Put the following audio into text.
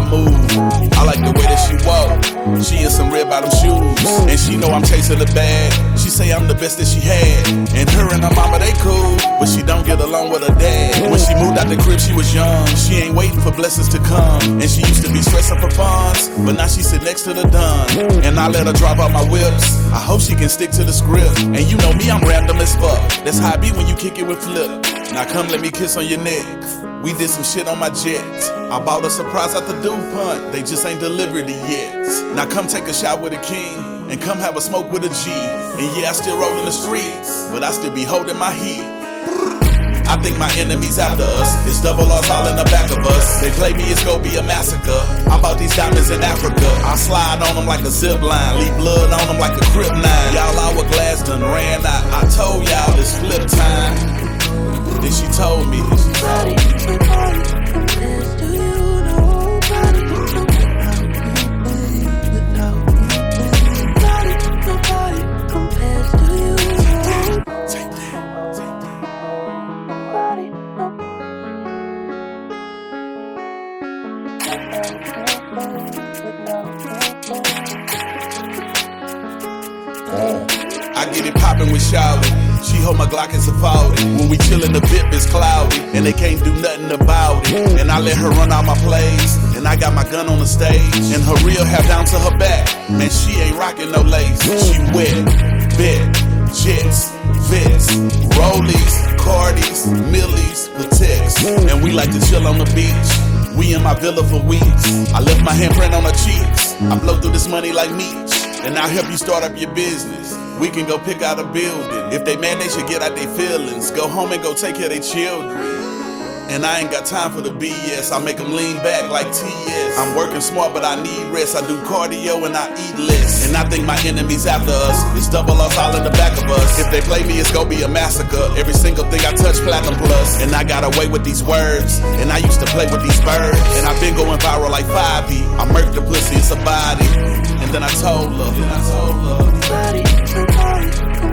move. I like the way that she walk. She in some red bottom shoes, and she know I'm chasing the bag. She say I'm the best that she had, and her and her mama they cool, but she don't get along with her dad. When she moved out the crib, she was young. She ain't waiting for blessings to come, and she used to be stressing for funds, but now she sit next to the Don, and I let her drop out my whips. I hope she can stick to the script, and you know me, I'm random as fuck. That's how I be when you kick it with Flip. Now come let me kiss on your neck. We did some shit on my jet. I bought a surprise out the DuPont. They just ain't delivered it yet. Now come take a shot with a king, and come have a smoke with a G. And yeah, I still roll in the streets, but I still be holding my heat. I think my enemies after us. It's double R's all in the back of us. They play me, it's gon' be a massacre. I bought these diamonds in Africa. I slide on them like a zip line, leave blood on them like a Crip 9. Y'all hourglass done ran out. I told y'all it's flip time. Then she told me, nobody compares to you. Nobody compares to you. take that. I get it poppin' with Charlotte. She hold my Glock as a 40. When we chillin', the VIP is cloudy, and they can't do nothing about it. And I let her run all my plays, and I got my gun on the stage. And her real hair down to her back. Man, she ain't rockin' no lace. She wet, bet, jets, vets, rollies, Cardis, Millies, Pateks. And we like to chill on the beach. We in my villa for weeks. I left my handprint on her cheeks. I blow through this money like Meech, and I'll help you start up your business. We can go pick out a building. If they mad, they should get out their feelings. Go home and go take care of their children. And I ain't got time for the BS. I make them lean back like TS. I'm working smart, but I need rest. I do cardio and I eat less. And I think my enemies after us. It's double us all in the back of us. If they play me, it's gonna be a massacre. Every single thing I touch, platinum plus. And I got away with these words, and I used to play with these birds. And I've been going viral like 5E. I murked the pussy, it's a body. And then I told her, Nobody compares